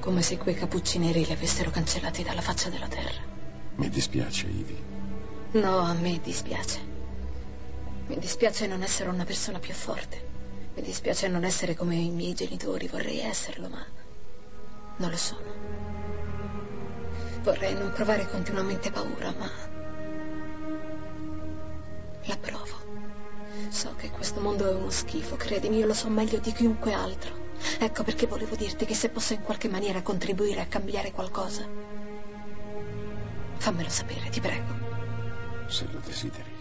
come se quei cappucci neri li avessero cancellati dalla faccia della terra. Mi dispiace, Ivy. No, a me dispiace. Mi dispiace non essere una persona più forte. Mi dispiace non essere come i miei genitori, vorrei esserlo, ma non lo sono. Vorrei non provare continuamente paura, ma la provo. So che questo mondo è uno schifo, credimi, io lo so meglio di chiunque altro. Ecco perché volevo dirti che se posso in qualche maniera contribuire a cambiare qualcosa, fammelo sapere, ti prego. Se lo desideri.